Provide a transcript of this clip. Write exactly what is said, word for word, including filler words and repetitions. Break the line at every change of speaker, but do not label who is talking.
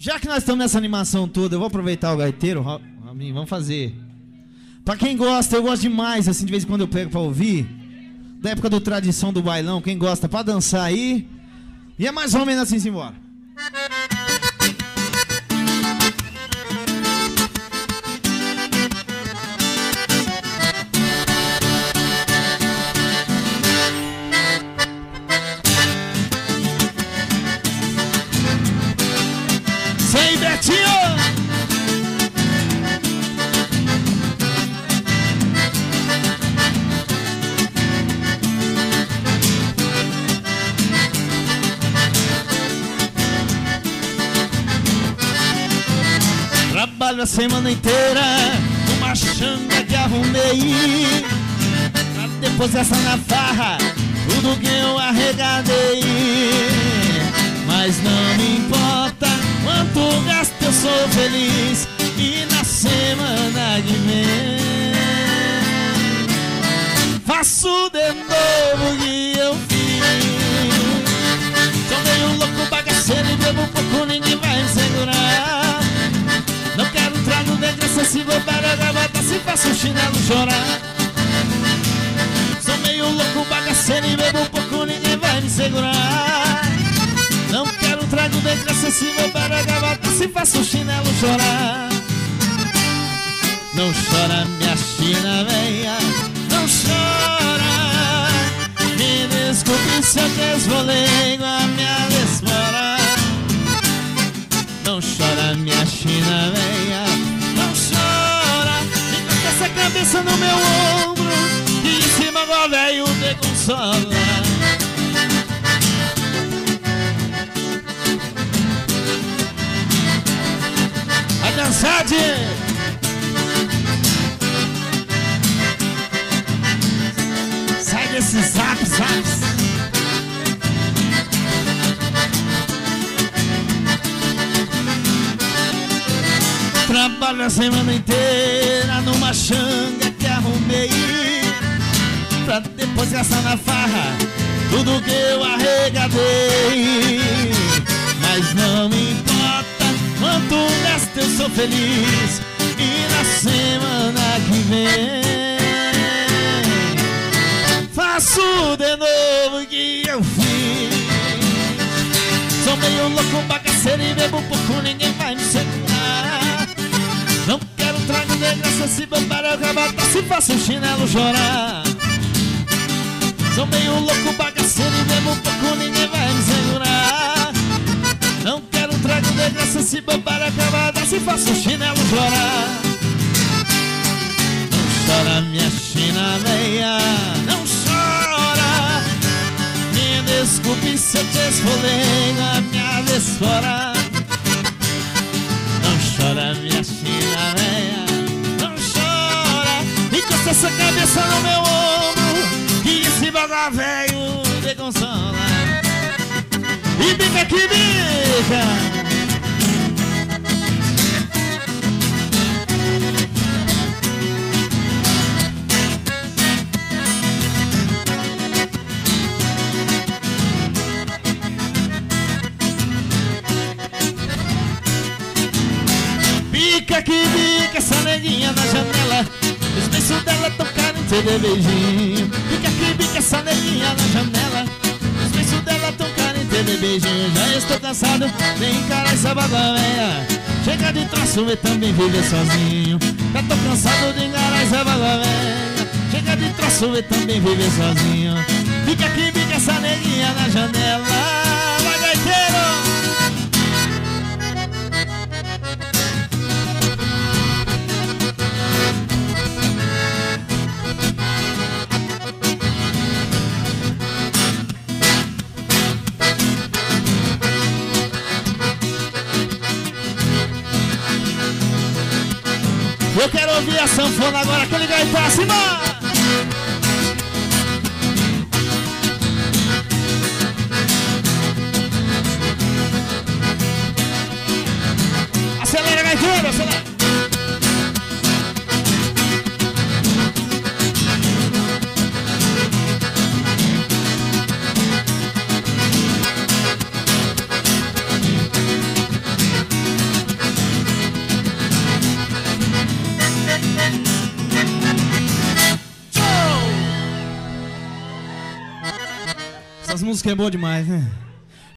Já que nós estamos nessa animação toda, eu vou aproveitar o gaiteiro, Raminho, vamos fazer. Pra quem gosta, eu gosto demais, assim, de vez em quando eu pego pra ouvir. Da época do tradição do bailão, quem gosta pra dançar aí. E é mais ou menos assim, simbora. Sem Betinho! Trabalho a semana inteira numa xanga que arrumei, pra depois dessa na farra tudo que eu arregadei. Mas não me importa quanto gasto, eu sou feliz. E na semana que vem faço de novo o que eu fiz. Sou meio louco, bagaceiro e bebo pouco, ninguém vai me segurar. Não quero trago de graça, se vou para a gravata, se faço o chinelo chorar. Sou meio louco, bagaceiro e bebo pouco, ninguém vai me segurar. Não quero trago de graça, se vou para a gravata, se faço o chinelo chorar. Não chora, minha china velha, não chora. Me desculpe se eu desvolei com a minha desmora. Não chora, minha china velha, não chora. Fica com essa cabeça no meu ombro, que em cima agora velho te consola. Vai dançar, Tchê! Sai desse zap, zap. Trabalho a semana inteira numa xanga que arrumei, pra depois gastar na farra tudo que eu arregadei. Mas não me importa quanto gasto, eu sou feliz. E na semana que vem faço de novo o que eu fiz. Sou meio louco, bagaceiro e bebo pouco, ninguém vai me segurar. Não quero trago de graça, se bombar eu gravata, se faço o chinelo chorar. Sou meio louco, bagaceiro e bebo pouco, ninguém vai me segurar. Não quero trago de graça, se bombar eu gravata, se faço o chinelo chorar. Não chora, minha china velha, não chora. Me desculpe se eu te esfolei na minha vez fora. Não chora, minha china velha, não chora. Encosta essa cabeça no meu ombro, que esse bagulho velho te consola. E bica que bica. Bica que bica, essa neguinha na janela, os beiços dela tocaram em de beijinho. Bica que bica, essa neguinha na janela, os beiços dela tocaram em de beijinho. Já estou cansado de encarar essa bagameia, chega de traço e também viver sozinho. Já tô cansado de encarar essa bagameia, chega de traço e também viver sozinho. Bica que bica, essa neguinha na janela. Vai, gaiteiro! Eu quero ouvir a sanfona agora, aquele gás pra cima! Acelera, gaiteiro, acelera! Essas músicas é boa demais, né?